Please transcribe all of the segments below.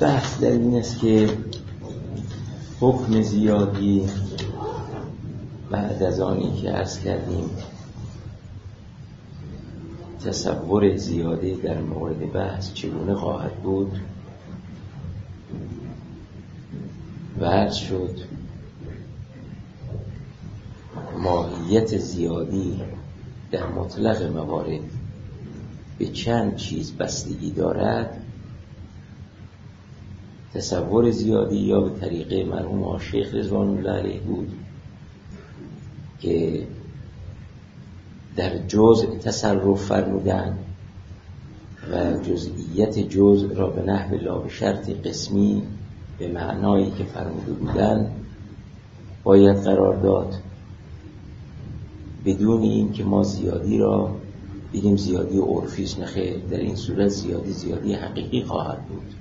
بحث در این است که حکم زیادی بعد از آنی که عرض کردیم تصور زیاده در مورد بحث چگونه خواهد بود و عرض شد ماهیت زیادی در مطلق موارد به چند چیز بستگی دارد. تصور زیادی یا به طریقه مرحوم شیخ رضوان الله علیه بود که در جزء تصرف فرمودند و جزئیت جزء را به نحو لا به شرط قسمی به معنایی که فرموده بودند باید قرار داد، بدون این که ما زیادی را بگیم زیادی عرفی است. نخیر، در این صورت زیادی حقیقی خواهد بود،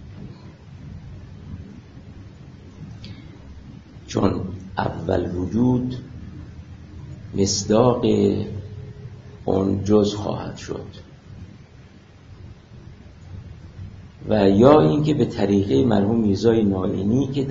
چون اول وجود مصداق اون جز خواهد شد، و یا اینکه به طریقه مرحوم میرزای نائینی که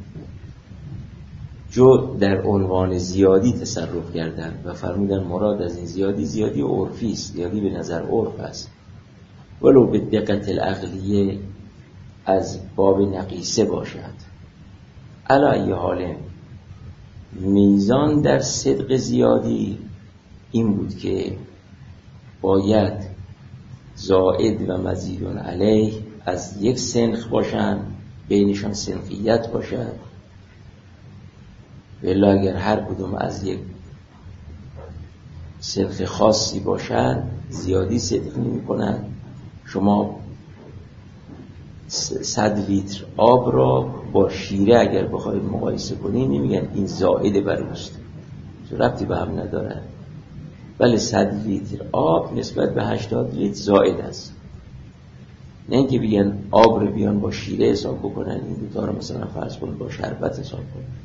در عنوان زیادی تصرف کردند و فرمودن مراد از این زیادی عرفی است، زیادی به نظر عرف است، ولو به دقت العقلیه از باب نقیصه باشد. علی حال میزان در صدق زیادی این بود که باید زائد و مزید علیه از یک سنخ باشند، بینشان سنخیت باشد، ولی اگر هر کدوم از یک سنخ خاصی باشند زیادی صدق نمی کنند. شما 100 لیتر آب را با شیره اگر بخواید مقایسه کنید نمیگن این زائد بر اوست، ربطی به هم ندارد، ولی 100 لیتر آب نسبت به 80 لیتر زائد است. نه اینکه بگن آب رو بیان با شیره حساب بکنن، این دوتا رو مثلا فرض کنید با شربت حساب کنن.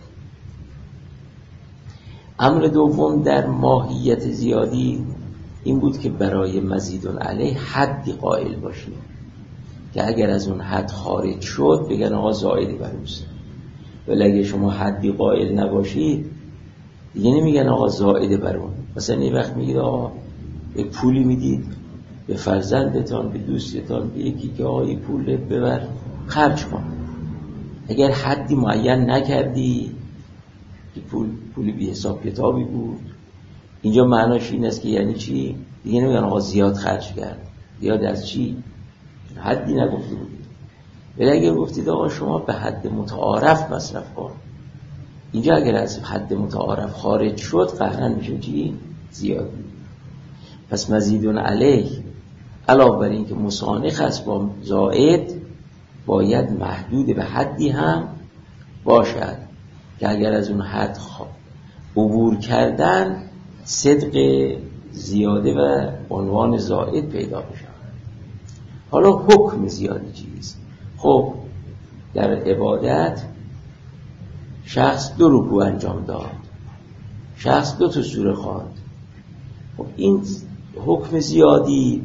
امر دوم در ماهیت زیادی این بود که برای مزید علیه حدی قائل باشیم که اگر از اون حد خارج شد بگن آقا زائدی بر اوست، ولی اگه شما حدی قائل نباشید دیگه نمیگن آقا زائد بر اون. مثلا این وقت میگید آقا یک پولی میدید به فرزندتان، به دوستتان، به یکی که آقا این پول ببر خرج کن، اگر حدی معین نکردی که پولی بی حساب کتابی بود، اینجا معناش این است که یعنی چی؟ دیگه نمیگن آقا زیاد خرج کرد. زیاد از چی؟ حدی نگفته بودید. ولی اگر گفتید آقا شما به حد متعارف مصرف کن، اینجا اگر از حد متعارف خارج شد قهرا میشه چی؟ زیاد. پس مزید علیه علاوه بر این که مسانخ است با زائد باید محدود به حدی هم باشد که اگر از اون حد عبور کردن صدق زیاده و عنوان زائد پیدا بشه. حالا حکم زیادی چیست؟ خب در عبادت شخص 2 رکوع انجام داد، شخص 2 تا سوره خواند. خب این حکم زیادی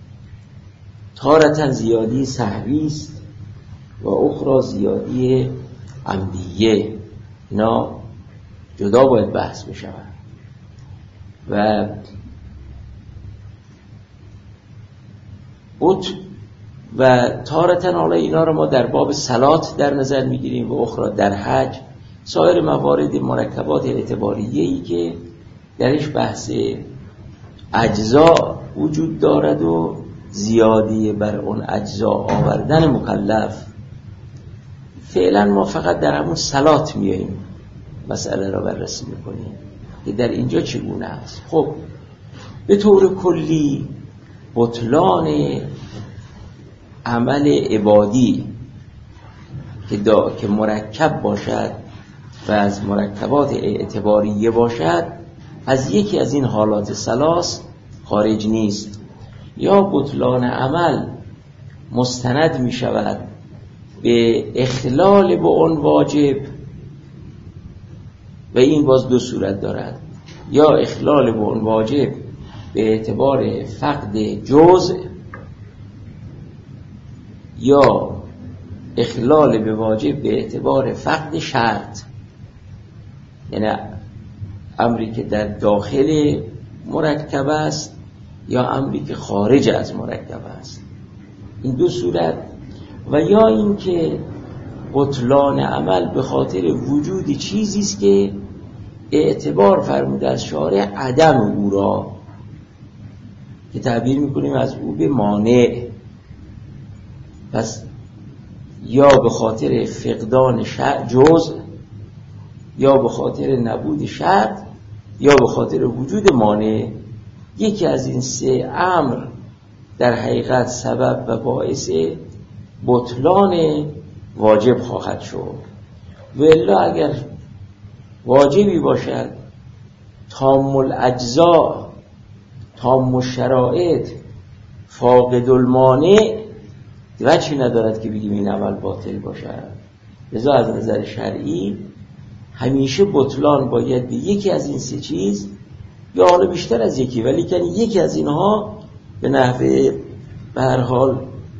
تارةً زیادی سهوی است و اخرى زیادی عمدیه، اینا جدا باید بحث بشود. و تارةً حالا اینا رو ما در باب صلات در نظر میگیریم و اخرى در حج، سایر موارد مرکبات اعتباریه‌ای که درش بحث اجزا وجود دارد و زیادی بر اون اجزا آوردن مکلف. فعلا ما فقط در همون صلات میاییم مسئله را بررسی میکنیم که در اینجا چگونه است. خب به طور کلی بطلان عمل عبادی که مرکب باشد و از مرکبات اعتباریه باشد از یکی از این حالات ثلاث خارج نیست. یا بطلان عمل مستند می شود به اخلال به اون واجب و این باز 2 صورت دارد، یا اخلال به اون واجب به اعتبار فقد جزء، یا اخلال به واجب به اعتبار فقد شرط، یعنی امری که در داخل مرکب است یا امری که خارج از مرکب است، این دو صورت. و یا این که بطلان عمل به خاطر وجود چیزی است که اعتبار فرموده از شارع عدم او را، که تعبیر میکنیم از او به مانع. پس یا به خاطر فقدان جزء، یا به خاطر نبود شرط، یا به خاطر وجود مانع. یکی از این سه امر در حقیقت سبب و باعث بطلان واجب خواهد شد. و الا اگر واجبی باشد تام الاجزاء تام الشرائط فاقد المانع، وجهی ندارد که بگیم این عمل باطل باشد. لذا از نظر شرعی همیشه بطلان باید به یکی از این سه چیز، یا حالا بیشتر از یکی، ولی که یکی از اینها به نحوه به هر حال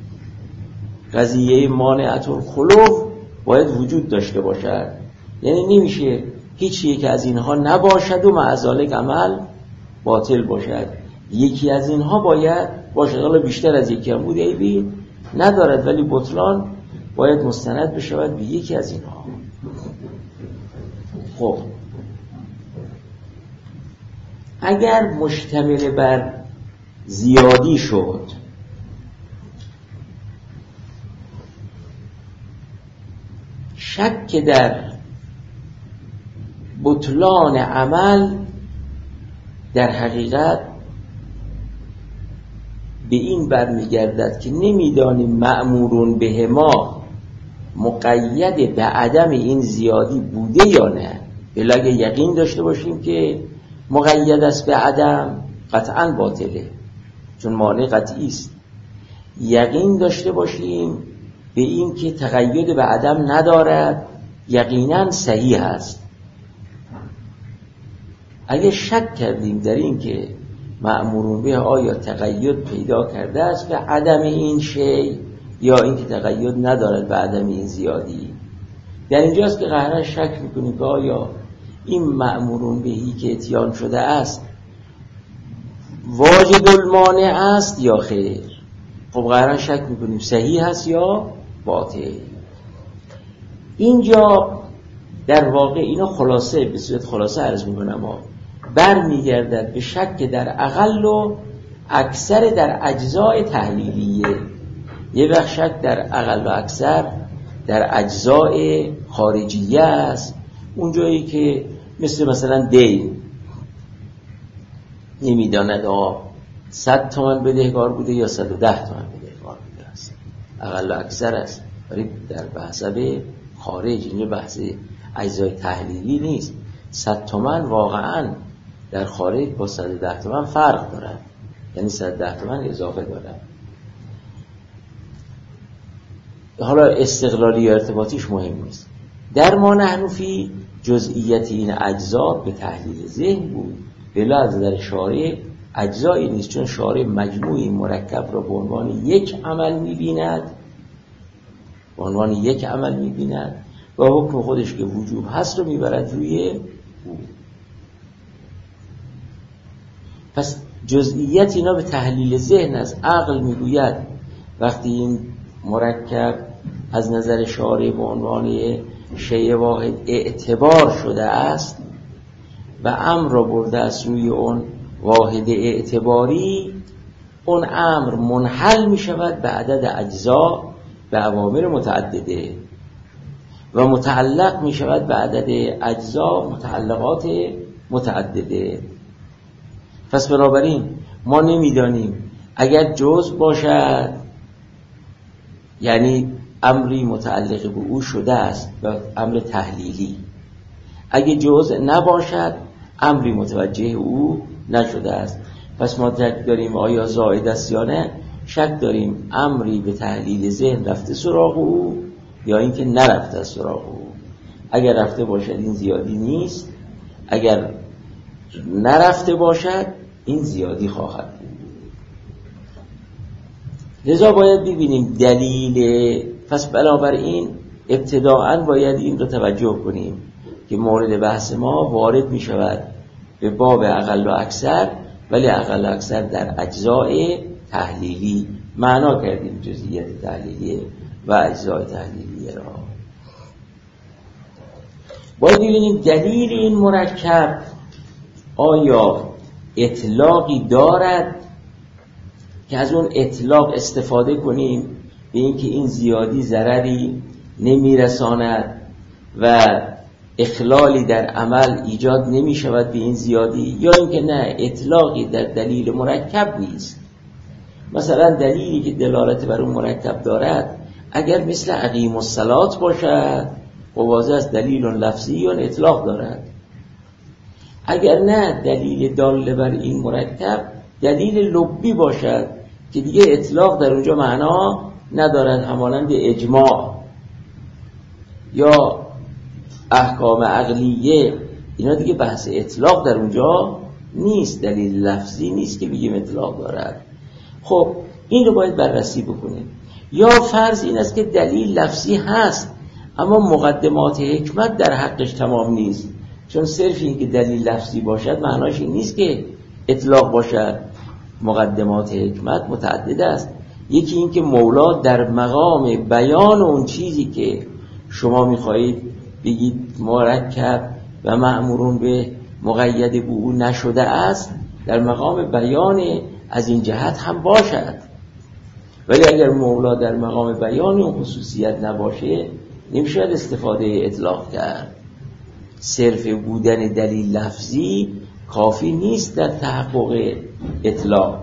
قضیه مانعت الخلوف باید وجود داشته باشد. یعنی نمیشه هیچ یک از اینها نباشد و مع ذالک عمل باطل باشد. یکی از اینها باید باشد، حالا بیشتر از یکی هم بود عیبی ندارد، ولی بطلان باید مستند بشود به یکی از اینها. خب اگر مشتمل بر زیادی شد، شک در بطلان عمل در حقیقت به این برمیگردد که نمیدانیم مأمورون به ما مقید به عدم این زیادی بوده یا نه. بلا اگه یقین داشته باشیم که مقید است به عدم، قطعا باطله، چون مانع قطعی است. یقین داشته باشیم به این که تقید به عدم ندارد، یقینا صحیح است. اگه شک کردیم در این که مأمورون به آیا تقید پیدا کرده است به عدم این شی یا این که تقید ندارد به عدم این زیادی، در اینجاست که قطعا شک میکنیم که آیا این مأمورون بهی که اتیان شده است واجد المانع است یا خیر. خب قطعا شک میکنیم صحیح است یا باطل. اینجا در واقع اینو خلاصه به صورت خلاصه عرض میکنم، برمیگردد به شک در اقل و اکثر در اجزای تحلیلیه. یه وقت شک در اقل و اکثر در اجزای خارجیه است، اونجایی که مثلا دین نمیداند 100 تومن بدهکار بوده یا 110 تومن بدهکار بوده است، اقل و اکثر است، ولی در بحثه خارج، اینجا بحث اجزای تحلیلی نیست. 100 تومن واقعا در خارج با 110 تومن فرق دارد، یعنی 110 تومن اضافه دارد. حالا استقلالی یا ارتباطیش مهم نیست. در ما نحن فی جزئیت این اجزا به تحلیل ذهن بود، بلا از نظر شارع اجزایی نیست، چون شارع مجموعی مرکب را به عنوان یک عمل می‌بیند، به عنوان یک عمل می‌بیند و حکم خودش که وجوب هست رو میبرد روی او. پس جزئیت اینا به تحلیل ذهن است. عقل میگوید وقتی این مرکب از نظر شارع به عنوان شیء واحد اعتبار شده است و امر را برده است روی اون واحد اعتباری، اون امر منحل می شود به عدد اجزا به اوامر متعدده و متعلق می شود به عدد اجزا متعلقات متعدده. پس بنابراین ما نمیدانیم اگر جزء باشد یعنی امری متعلق به او شده است و امر تحلیلی، اگه جزء نباشد امری متوجه او نشده است. پس ما شک داریم آیا زائد است یا نه، شک داریم امری به تحلیل ذهن رفته سراغ او یا اینکه نرفته سراغ او. اگر رفته باشد این زیادی نیست، اگر نرفته باشد این زیادی خواهد بود. لذا باید ببینیم دلیل پس بنابراین ابتداءً باید این رو توجه کنیم که مورد بحث ما وارد می شود به باب اقل و اکثر، ولی اقل و اکثر در اجزای تحلیلی. معنا کردیم جزئیات تحلیلی و اجزای تحلیلی را. باید ببینیم دلیل این مرکب آیا اطلاقی دارد که از اون اطلاق استفاده کنیم به اینکه این زیادی ضرری نمیرساند و اخلالی در عمل ایجاد نمی شود به این زیادی، یا اینکه نه، اطلاقی در دلیل مرکب نیست. مثلا دلیلی که دلالت بر اون مرکب دارد اگر مثل اقیم الصلاة باشد و واضح است دلیل لفظی و اطلاق دارد. اگر نه، دلیل دال بر این مرکب دلیل لبی باشد که دیگه اطلاق در اونجا معنا ندارد، همانند اجماع یا احکام عقلیه، اینا دیگه بحث اطلاق در اونجا نیست، دلیل لفظی نیست که بگیم اطلاق دارد. خب این رو باید بررسی بکنیم. یا فرض این است که دلیل لفظی هست اما مقدمات حکمت در حقش تمام نیست، چون صرف این که دلیل لفظی باشد معناش این نیست که اطلاق باشد. مقدمات حکمت متعدد است. یکی این که مولا در مقام بیان اون چیزی که شما میخواهید بگید مرکب و مأمورون به مقید به او نشده است، در مقام بیان از این جهت هم باشد. ولی اگر مولا در مقام بیان اون خصوصیت نباشه نمیشه استفاده اطلاق کرد. صرف بودن دلیل لفظی کافی نیست در تحقق اطلاق.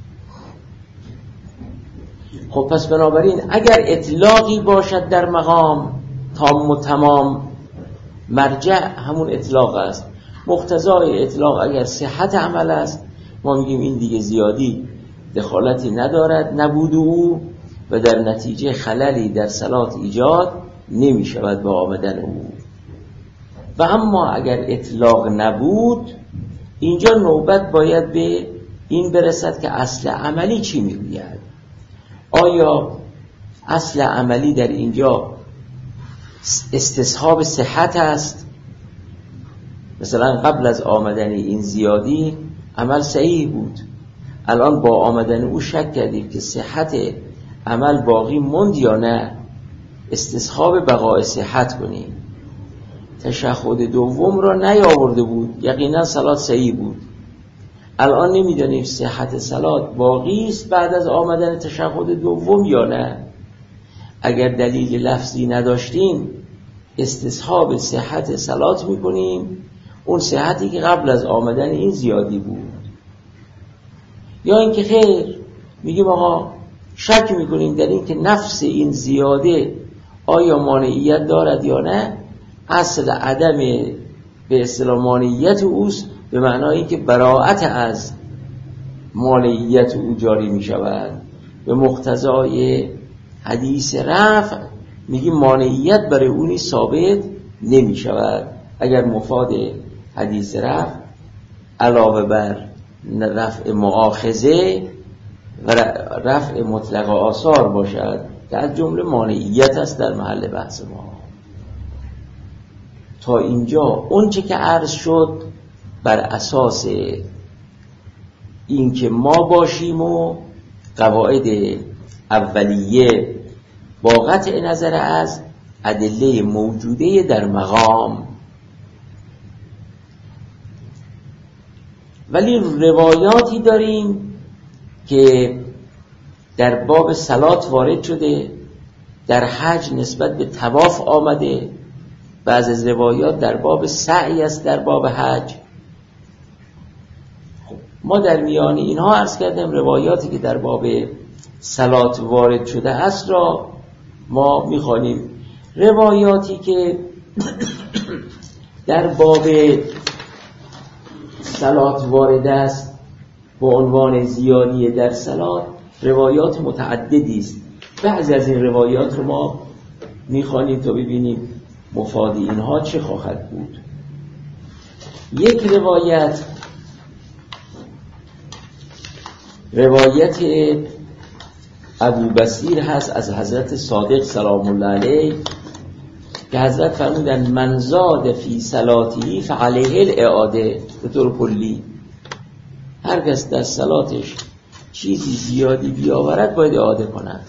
خب پس بنابراین اگر اطلاقی باشد در مقام تام و تمام، مرجع همون اطلاق است. مقتضای اطلاق اگر صحت عمل است، ما میگیم این دیگه زیادی دخالتی ندارد نبود او و در نتیجه خللی در صلات ایجاد نمی شود با آمدن او. و اما اگر اطلاق نبود، اینجا نوبت باید به این برسد که اصل عملی چی میگوید. آیا اصل عملی در اینجا استصحاب صحت است؟ مثلا قبل از آمدن این زیادی عمل صحیح بود، الان با آمدن او شک کردیم که صحت عمل باقی موند یا نه، استصحاب بقای صحت کنیم. تشهد دوم را نیاورده بود، یقینا صلات صحیح بود، الان نمیدانیم صحت صلات باقی است بعد از آمدن تشهد دوم یا نه. اگر دلیل لفظی نداشتیم استصحاب صحت صلات میکنیم، اون صحتی که قبل از آمدن این زیادی بود. یا اینکه خیر، میگیم آقا شک میکنیم در این که نفس این زیاده آیا مانعیت دارد یا نه. اصل عدم به اصطلاح مانعیت اوست، به معنای که براءت از مانعیت او جاری میشود. به مقتضای حدیث رفع میگیم مانعیت برای اونی ثابت نمیشود. اگر مفاد حدیث رفع علاوه بر رفع مؤاخذه و رفع مطلق آثار باشد که از جمله مانعیت است در محل بحث ما. تا اینجا اون چه که عرض شد بر اساس این که ما باشیم و قواعد اولیه با قطع نظر از ادله موجوده در مقام. ولی روایاتی داریم که در باب صلات وارد شده، در حج نسبت به طواف آمده، بعض از روایات در باب سعی است در باب حج. ما در میان اینها عرض کردیم روایاتی که در باب صلات وارد شده است را ما میخوانیم. روایاتی که در باب صلات وارد است با عنوان زیادی در صلات روایات متعددی است. بعضی از این روایات رو ما میخوانیم تا ببینیم مفاد اینها چه خواهد بود. یک روایت ابو بصیر هست از حضرت صادق سلام الله علیه که حضرت فرمودن من زاد فی صلاته فعلیه الاعاده. به طور کلی هر کس در صلاتش چیزی زیادی بیاورد باید اعاده کند.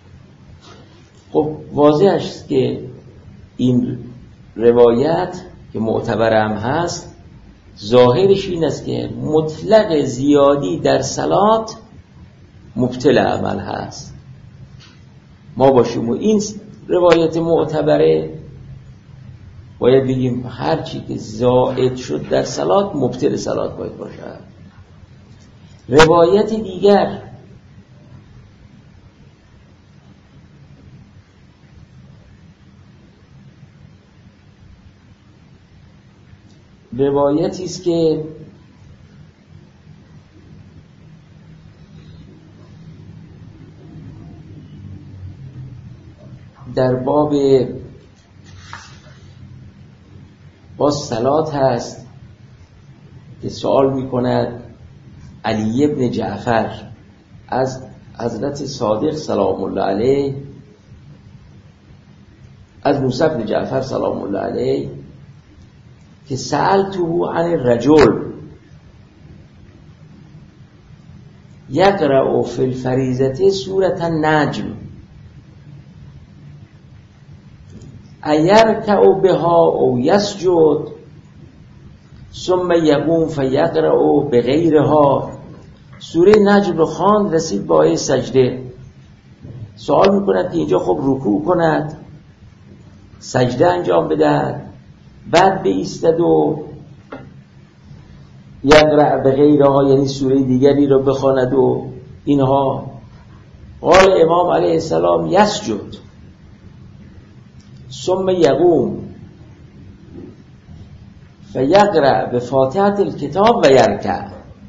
خب واضح است که این روایت که معتبر هم هست ظاهرش این است که مطلق زیادی در صلات مبطل عمل هست. ما باشیم و این روایت معتبره باید بگیم هر چی که زائد شد در صلات مبطل صلات باید باشد. روایت دیگر روایتی است که در باب با صلات هست که سوال میکند علی ابن جعفر از حضرت صادق سلام الله علیه، از موسی بن جعفر سلام الله علیه که سألته عن الرجل یقرأ فی الفریضة سورة النجم ایرکع بها او یسجد ثم یقوم فیقرأ بغیرها. سوره نجم رو خواند، رسید با آیه سجده. سوال میکند که اینجا خب رکوع کند، سجده انجام بدهد، بعد بایستد و یقرأ بغیرها یعنی سوره دیگری رو بخواند و اینها. قال امام علیه السلام یسجد ثم یقوم فیقرأ بفاتحة الکتاب و یرکع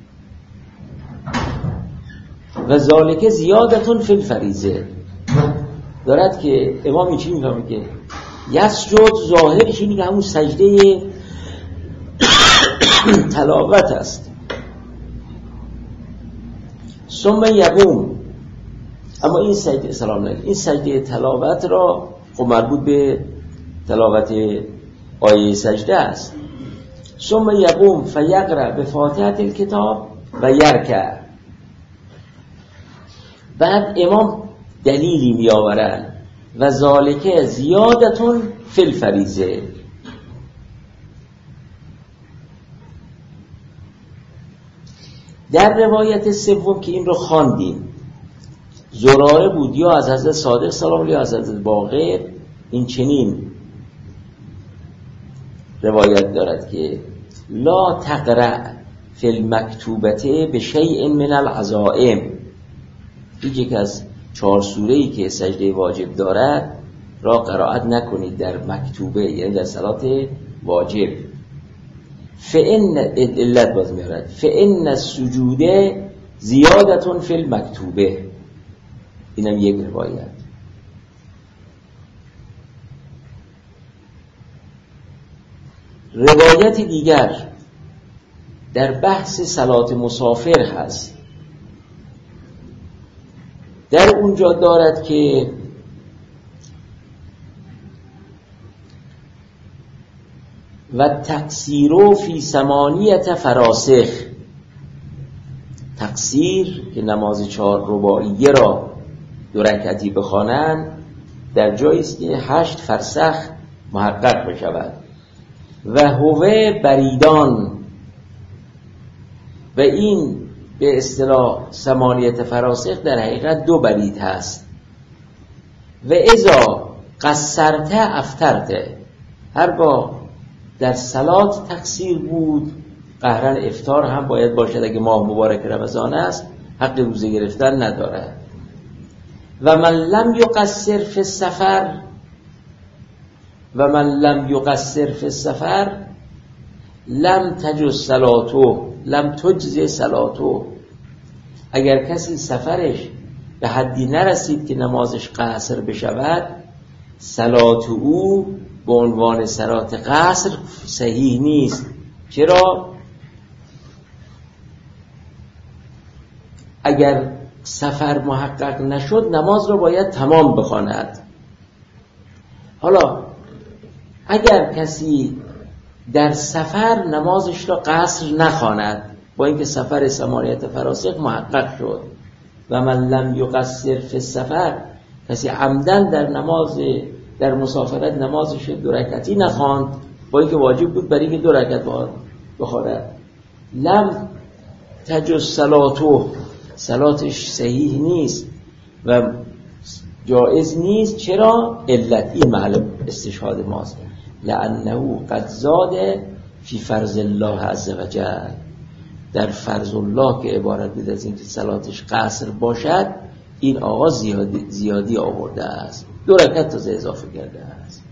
و ذالک زیادة فی الفریضه. دارد که امام چی میفهمه که یسجد ظاهرش اینه که همون سجده تلاوت است. ثم یقوم، اما این سجده سلام علیکم، این سجده تلاوت را خب مربوط به تلاوت آیه سجده است. ثم یقوم فیقرأ بفاتحة الکتاب و یرکع. بعد امام دلیلی می آورند و ذالک زیادة فی الفریضه. در روایت سوم که این رو خواندیم زراره بود یا از حضرت صادق سلام علیه یا از حضرت باقر، این چنین روایت دارد که لا تقرأ فی المکتوبته بشیء من العزائم. یک از 4 سوره‌ای که سجده واجب دارد را قرائت نکنید در مکتوبه، یعنی در صلات واجب. فإن علت باز میارد فإن السجود زیادة فی المکتوبه. اینم یک روایت. روایت دیگر در بحث صلات مسافر هست. در اونجا دارد که و تقصیر فی 8 فراسخ. تقصیر که نماز 4 رباعیه را 2 رکعتی بخوانند در جایی است که 8 فرسخ محقق بشود. و هوه بریدان، و این به اصطلاح 8 فراسخ در حقیقت 2 برید هست. و اذا قصرت افترت، هرگاه در صلات تقصیر بود قهرن افطار هم باید باشد. اگه ماه مبارک رمضان است حق روزه گرفتن ندارد. و من لم یقصر فی السفر، و من لم یقصر فی السفر لم تجز صلاتو، لم تجزی صلاتو. اگر کسی سفرش به حدی نرسید که نمازش قصر بشود، صلات او به عنوان صلات قصر صحیح نیست. چرا؟ اگر سفر محقق نشد نماز را باید تمام بخواند. حالا اگر کسی در سفر نمازش را قصر نخواند، با اینکه سفر 8 فراسخ محقق شد، و من لم یقصر فی السفر، کسی عمدن در مسافرت نمازش 2 رکعتی نخواند، با اینکه واجب بود برای اینکه 2 رکعت بخواند، لم تجوز صلاتش صحیح نیست و جایز نیست. چرا؟ علت این محل استشهاد ماست، لأنه قد زاد فی فرض الله عز وجل، در فرض الله که عبارت بود از اینکه صلاتش قصر باشد، این آقا زیادی آورده است، 2 رکعت تازه اضافه کرده است.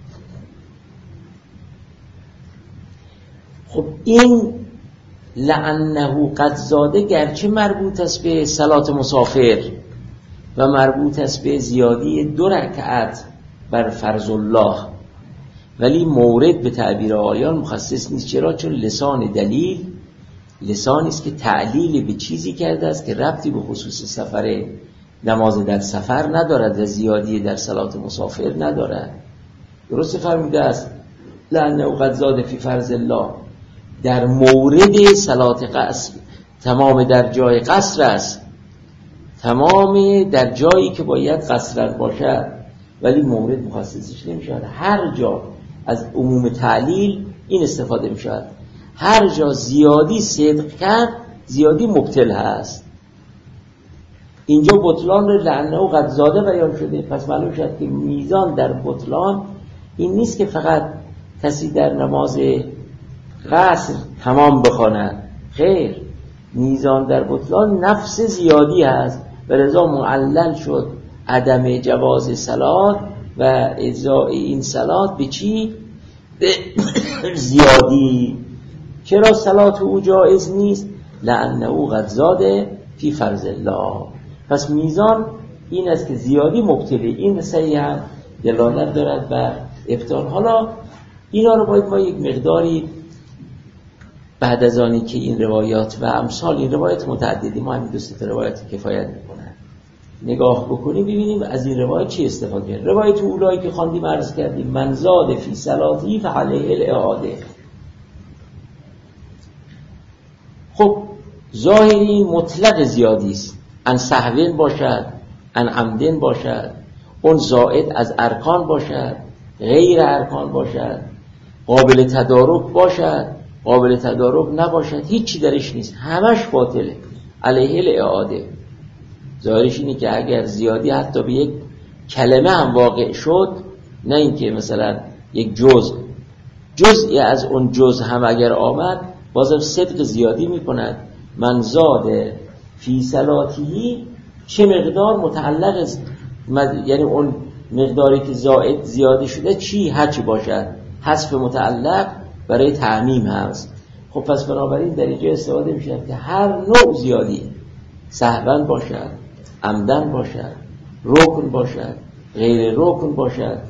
خب این لأنه قد زاده گرچه مربوط است به صلات مسافر و مربوط است به زیادی 2 رکعت بر فرض الله، ولی مورد به تعبیر آیان مخصص نیست. چرا؟ چون لسان دلیل لسانی است که تعلیل به چیزی کرده است که ربطی به خصوص سفر نماز در سفر ندارد و زیادی در صلات مسافر ندارد. درست فرموده است لأنه قد زاد فی فرض الله، در مورد صلات قصر تمام در جای قصر است، تمام در جایی که باید قصر باشد، ولی مورد مخصصش نمیشود. هر جا از عموم تعلیل این استفاده میشود، هر جا زیادی صدق کرد زیادی مبطل هست. اینجا بطلان رو لعنه و قد زاده بیان شده، پس معلوم شد که میزان در بطلان این نیست که فقط کسی در نماز قصر تمام بخواند، خیر، میزان در بطلان نفس زیادی هست و لذا معلل شد عدم جواز صلات و اجزاء این صلات به چی؟ به زیادی. چرا صلات او جایز نیست؟ لأنه قد زاده فی فرض الله. پس میزان این است که زیادی مبتله، این صحیح هم دلالت دارد و ابطال. حالا اینا رو باید ما یک مقداری بعد از آنی که این روایات و امثال این روایات متعددی، ما همین 2-3 روایت کفایت میکنن، نگاه بکنیم ببینیم از این روایت چی استفاده کنیم. روایت اولایی که خواندیم عرض کردیم من زاد فی صلاتی فعلیه الاعاده. خب ظاهری مطلق زیادی است، ان سهوین باشد، ان عمدن باشد، اون زائد از ارکان باشد، غیر ارکان باشد، قابل تدارک باشد، قابل تدارک نباشد، هیچی درش نیست، همش باطله، علیه الاعاده. ظاهرش اینه که اگر زیادی حتی به یک کلمه هم واقع شد، نه اینکه مثلا یک جزئی از اون جزء هم اگر آمد، بازم صدق زیادی میکند. من زاد فی صلاتی، چه مقدار متعلق است، یعنی اون مقداری که زائد زیاده شده چی هرچی باشد، حذف متعلق برای تعمیم هست. خب پس بنابراین در اینجا استفاده میشه که هر نوع زیادی، سهوا باشد، عمدن باشد، رکن باشد، غیر رکن باشد،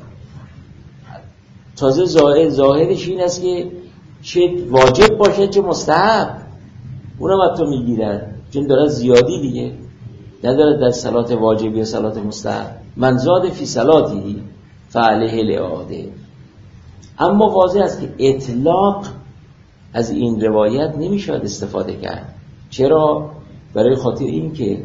تازه ظاهرش این است که چه واجب باشد چه مستحب، اونم حتی میگیرد، چون دارد زیادی دیگه ندارد در صلات واجب یا صلات مستحب. من زاد فی صلاتی فعلیه الاعاده. اما واضح است که اطلاق از این روایت نمیشود استفاده کرد. چرا؟ برای خاطر این که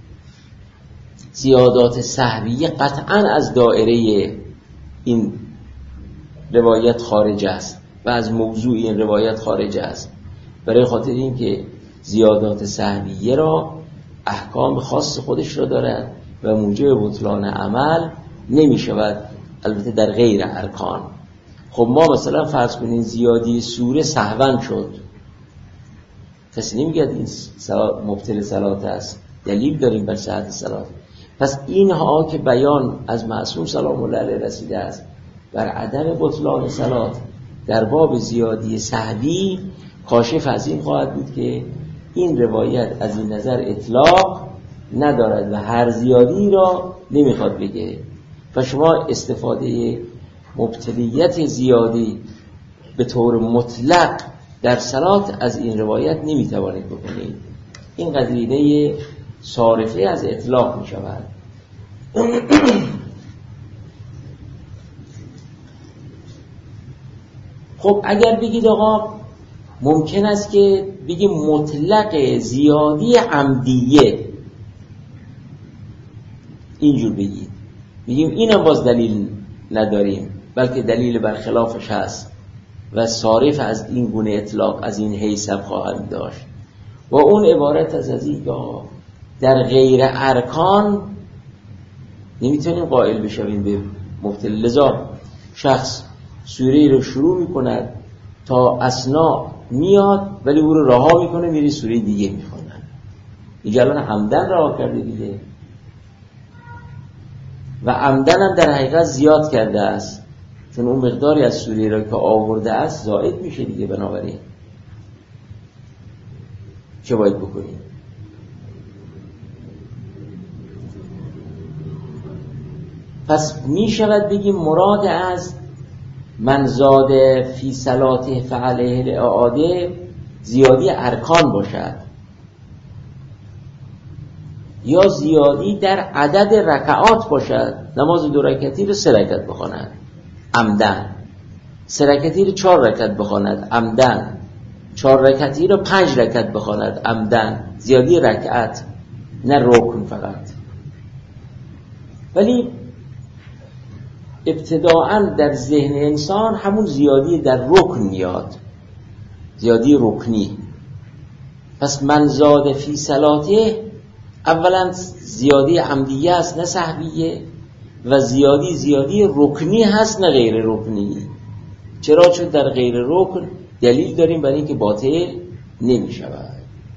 زیادات سهویه قطعا از دائره این روایت خارج است و از موضوع این روایت خارج است. برای خاطر این که زیادات سهویه را احکام خاص خودش را دارد و موجب بطلان عمل نمی شود، البته در غیر ارکان. خب ما مثلا فرض کنین زیادی سوره سهوا شد، کسی نمیگه این مبطل صلات است، دلیل داریم بر صحت صلات. پس اینها که بیان از معصوم سلام الله علیه رسیده است بر عدم بطلان صلات در باب زیادی سهوی، کاشف از این خواهد بود که این روایت از این نظر اطلاق ندارد و هر زیادی را نمیخواد بگه. و شما استفاده مبتلیت زیادی به طور مطلق در صلات از این روایت نمیتوانید بکنید. این قضیه صارفه از اطلاق می شود. خب اگر بگید آقا ممکن است که بگیم مطلق زیادی عمدیه، اینجور بگیم اینم باز دلیل نداریم، بلکه دلیل برخلافش هست و صارف از این گونه اطلاق از این حیث خواهد داشت. و اون عبارت از این در غیر ارکان نمیتونیم قائل بشویم به مبتل. لذا شخص سوره رو شروع میکند تا اثنا میاد ولی او رو رها میکنه میری سوره دیگه میخونن. اینجا الان عمدن رها کرده دیگه و عمدن هم در حقیقت زیاد کرده است، چون اون مقداری از سوره را که آورده است زائد میشه دیگه. بنابراین چه باید بکنیم؟ پس می شود بگیم مراد از من زاد فی صلاته فعلیه الاعاده زیادی ارکان باشد یا زیادی در عدد رکعات باشد. نماز 2 رکعتی رو 3 رکعت بخواند عمدن، 3 رکعتی رو 4 رکعت بخواند عمدن، 4 رکعتی رو 5 رکعت بخواند عمدن، زیادی رکعت نه رکن فقط. ولی ابتداعاً در ذهن انسان همون زیادی در رکن میاد، زیادی رکنی. پس من زاد فی صلاته اولا زیادی عمدیه است نه سهویه، و زیادی رکنی هست نه غیر رکنی. چرا؟ چون در غیر رکن دلیل داریم برای اینکه باطل نمی شود.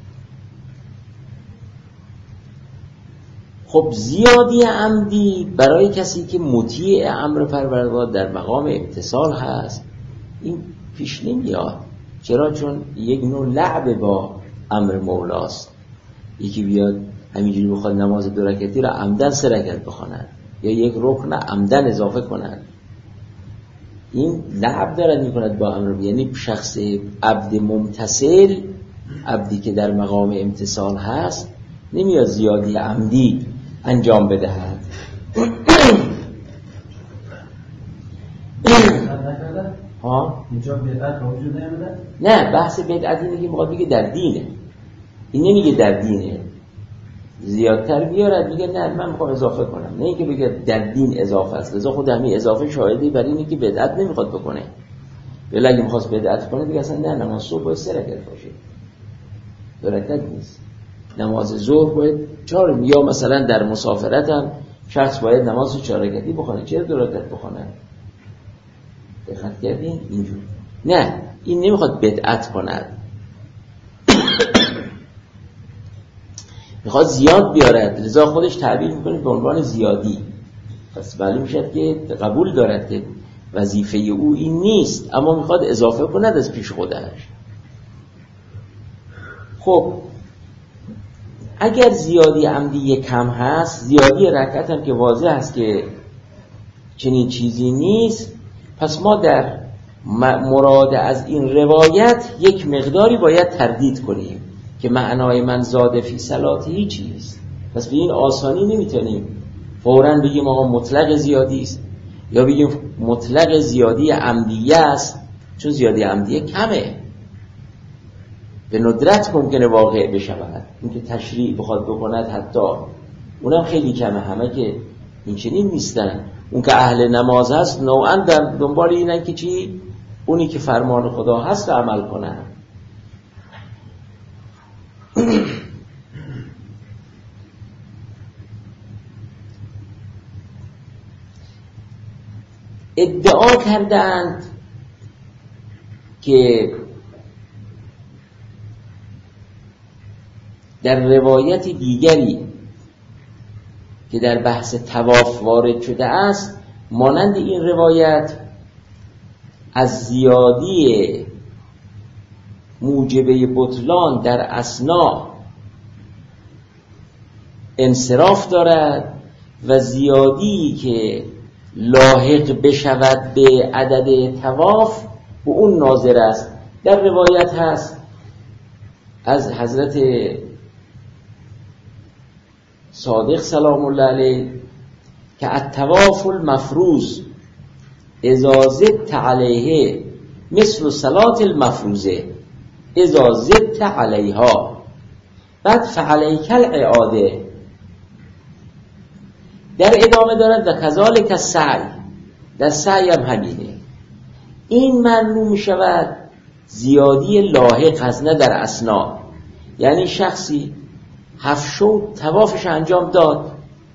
خب زیادی عمدی برای کسی که مطیع امر پروردگار در مقام امتثال هست این پیش نمیاد. چرا؟ چون یک نوع لعب با امر مولاست. یکی بیاد همینجوری بخواد نماز 2 رکعتی را عمدن 3 رکعت بخواند یا یک رکن عمدن اضافه کنند، این لعب دارد میکند با امر. یعنی شخص عبد ممتثل، عبدی که در مقام امتثال هست، نمیاد زیادی عمدی انجام بدهد. ها؟ اینجا بدعت وجود نمیده؟ نه، بحث بدعت اینه که میخواد بگه در دینه. این نمیگه در دینه زیادتر بیارد، میگه نه من میخوام اضافه کنم، نه اینکه بگه در دین اضافه است. لذا خود همین اضافه شاهدی برای اینه که بدعت نمیخواد بکنه. ولی اگه میخواست بدعت کنه دیگه اصلا نه، نماز صبح باید 3 رکعت باشه، 2 رکعت نیست. نماز ظهر باید 4، یا مثلا در مسافرت هم شخص باید نماز 4 رکعتی بخونه، چرا 2 رکعت بخونه؟ دقت کردین؟ اینجور نه، این نمیخواد بدعت کند، میخواد زیاد بیارد. لذا خودش تعبیر میکنه به عنوان زیادی. پس معلوم میشه که قبول دارد که وظیفه او این نیست، اما میخواد اضافه کند از پیش خودش. خب اگر زیادی عمدی کم هست، زیادی رکعت هم که واضح است که چنین چیزی نیست، پس ما در مراد از این روایت یک مقداری باید تردید کنیم که معنای من زاد فی صلاته چیست. پس به این آسانی نمیتونیم فوراً بگیم آقا مطلق زیادی است یا بگیم مطلق زیادی عمدیه است، چون زیادی عمدیه کمه، به ندرت ممکنه واقع بشود. این که تشریع بخواد بکند حتی اونم خیلی کمه، همه که این چنین نیستن. اون که اهل نماز هست نوعا در دنبال اینن که چی؟ اونی که فرمان خدا هست رو عمل کنن. ادعا کردند که در روایت دیگری که در بحث طواف وارد شده است، مانند این روایت از زیادی موجبه بطلان در اثنا انصراف دارد و زیادی که لاحق بشود به عدد طواف به اون ناظر است. در روایت هست از حضرت صادق سلام الله علیه که الطواف المفروض اذا زدت علیه مثل صلاة المفروضه اذا زدت علیها، بعد فعلیک الاعاده. در ادامه دارد و کذالک السعی، در سعی هم همینه. این ممنوع می شود زیادی لاحق از نه در اثنا، یعنی شخصی 7 شو طوافش انجام داد،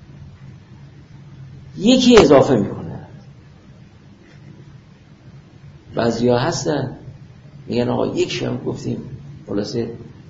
یکی اضافه میکنه. بعضیا هستن میگن آقا یک شم گفتیم خلاصه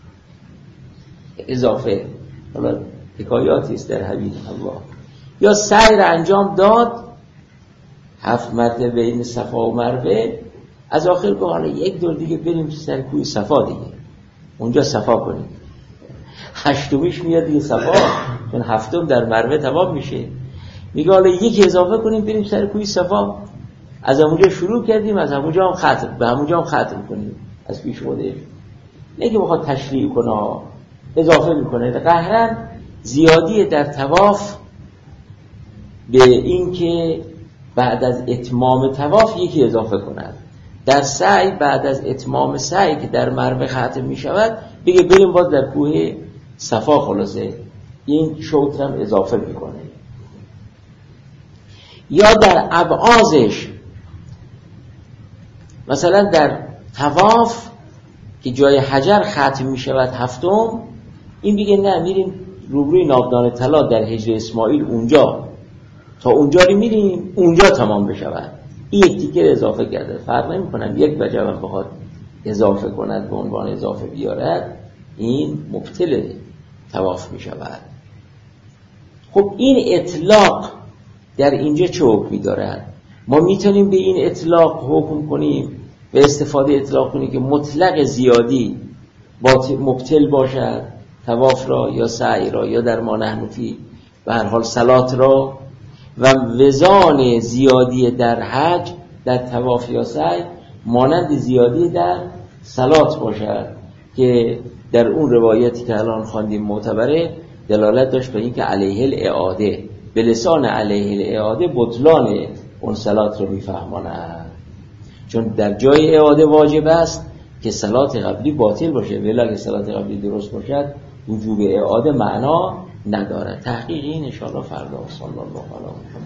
اضافه، حالا حکایاتی است در حبیب الله. یا سعی را انجام داد 7 مرتبه بین صفا و مروه، از آخر گفت حالا یک دور دیگه بریم سر کوی صفا دیگه، اونجا صفا کنیم. 8میش میاد دیگه صفا، چون 7م در مروه تمام میشه. میگه حالا یک اضافه کنیم بریم سر کوی صفا. از همونجا شروع کردیم، از همونجا هم ختم، به همونجا هم ختم کنیم از پیش خودش. نه که بخواد تشریع کنه، اضافه میکنه. قهرن زیادی در طواف به این که بعد از اتمام طواف یکی اضافه کند. در سعی بعد از اتمام سعی که در مروه ختم می شود بگه بریم باز در کوه صفا، خلاصه این شوط هم اضافه میکنه. یا در ابعازش، مثلا در طواف که جای حجر ختم می شود 7م، این بگه نه میریم روبروی ناودان طلا در حجر اسماعیل، اونجا تا اونجا رو میریم اونجا تمام بشود. این یک تیکه اضافه کرده. فرق نمی کنم یک وجب هم بخواد اضافه کند به عنوان اضافه بیارد، این مبطل طواف می شود. خب این اطلاق در اینجا چه حکمی دارد؟ ما میتونیم به این اطلاق حکم کنیم، به استفاده اطلاق کنیم که مطلق زیادی مبطل باشد طواف را یا سعی را یا در ما نحن فی به هر حال صلات را، و وزان زیادی در حج در طواف یا سعی مانند زیادی در صلات باشد که در اون روایتی که الان خواندیم معتبره دلالت داشت به این که علیه الاعاده، به لسان علیه الاعاده بطلان اون صلات رو میفهماند، چون در جای اعاده واجب است که صلات قبلی باطل باشه، ولی که صلات قبلی درست باشد وجوب اعاده معنا نداره. تحقیق این ان شاء الله فردا. صلی الله علیه و